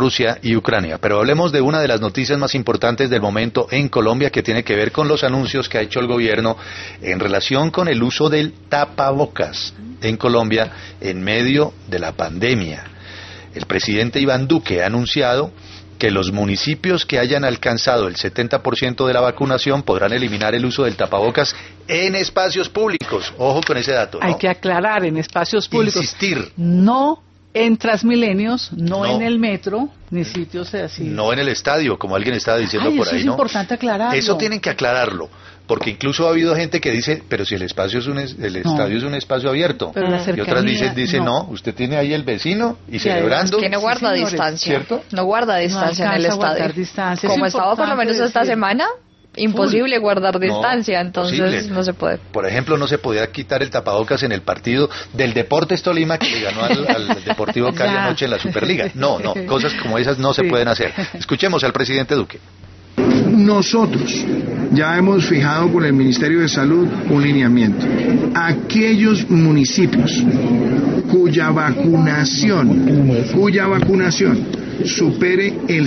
Rusia y Ucrania. Pero hablemos de una de las noticias más importantes del momento en Colombia, que tiene que ver con los anuncios que ha hecho el gobierno en relación con el uso del tapabocas en Colombia en medio de la pandemia. El presidente Iván Duque ha anunciado que los municipios que hayan alcanzado el 70% de la vacunación podrán eliminar el uso del tapabocas en espacios públicos. Ojo con ese dato, ¿no? Hay que aclarar, en espacios públicos. Insistir. No en Transmilenios, no en el metro, ni sitios así. No en el estadio, como alguien estaba diciendo por ahí, eso es importante aclararlo. Eso tienen que aclararlo, porque incluso ha habido gente que dice, pero si el espacio es estadio es un espacio abierto. Pero la y otras dicen no, usted tiene ahí el vecino y celebrando. Que no guarda distancia, ¿cierto? No guarda distancia en el estadio. Como estaba por lo menos esta semana, imposible guardar distancia, entonces posible. No se puede. Por ejemplo, no se podía quitar el tapabocas en el partido del Deportes Tolima que le ganó al Deportivo Cali anoche en la Superliga. No, cosas como esas no se pueden hacer. Escuchemos al presidente Duque. Nosotros ya hemos fijado con el Ministerio de Salud un lineamiento. Aquellos municipios cuya vacunación supere el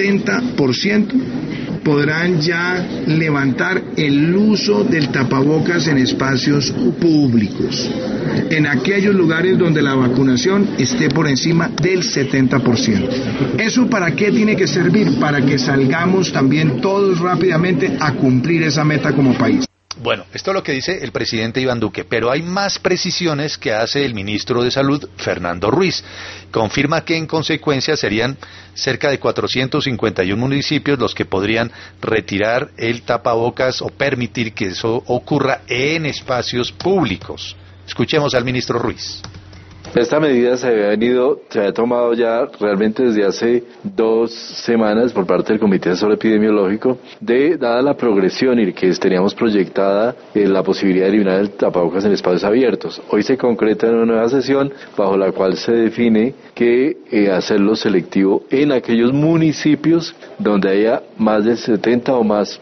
70%, podrán ya levantar el uso del tapabocas en espacios públicos, en aquellos lugares donde la vacunación esté por encima del 70%. ¿Eso para qué tiene que servir? Para que salgamos también todos rápidamente a cumplir esa meta como país. Bueno, esto es lo que dice el presidente Iván Duque, pero hay más precisiones que hace el ministro de Salud, Fernando Ruiz. Confirma que en consecuencia serían cerca de 451 municipios los que podrían retirar el tapabocas o permitir que eso ocurra en espacios públicos. Escuchemos al ministro Ruiz. Esta medida se había tomado ya realmente desde hace 2 semanas por parte del Comité Asesor Epidemiológico, dada la progresión y que teníamos proyectada la posibilidad de eliminar el tapabocas en espacios abiertos. Hoy se concreta en una nueva sesión bajo la cual se define que hacerlo selectivo en aquellos municipios donde haya más del 70 o más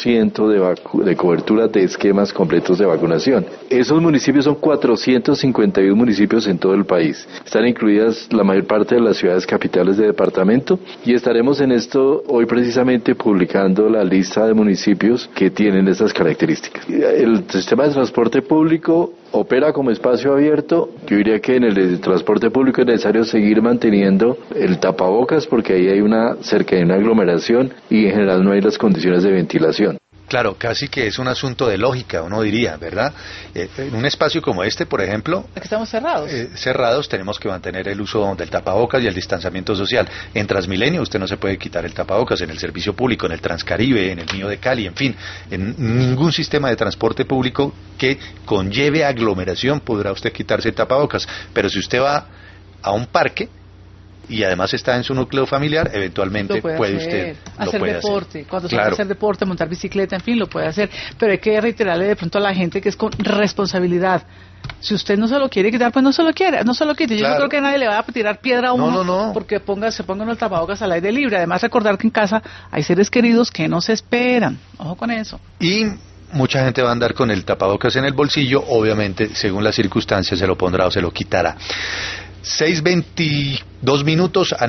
% de cobertura de esquemas completos de vacunación. Esos municipios son 451 municipios en todo el país. Están incluidas la mayor parte de las ciudades capitales de departamento y estaremos en esto hoy precisamente publicando la lista de municipios que tienen estas características. El sistema de transporte público opera como espacio abierto. Yo diría que en el transporte público es necesario seguir manteniendo el tapabocas porque ahí hay una aglomeración y en general no hay las condiciones de ventilación. Claro, casi que es un asunto de lógica, uno diría, ¿verdad? En un espacio como este, por ejemplo... Aquí estamos cerrados. Cerrados, tenemos que mantener el uso del tapabocas y el distanciamiento social. En Transmilenio usted no se puede quitar el tapabocas, en el servicio público, en el Transcaribe, en el mío de Cali, en fin, en ningún sistema de transporte público que conlleve aglomeración podrá usted quitarse el tapabocas. Pero si usted va a un parque y además está en su núcleo familiar, eventualmente puede usted hacer deporte, hacer. cuando se va a hacer deporte, montar bicicleta, en fin, lo puede hacer, pero hay que reiterarle de pronto a la gente que es con responsabilidad. Si usted no se lo quiere quitar, pues no se lo quite. Yo no creo que nadie le vaya a tirar piedra a uno porque se pongan el tapabocas al aire libre. Además, recordar que en casa hay seres queridos que no se esperan. Ojo con eso. Y mucha gente va a andar con el tapabocas en el bolsillo, obviamente, según las circunstancias se lo pondrá o se lo quitará. 6:22 minutos.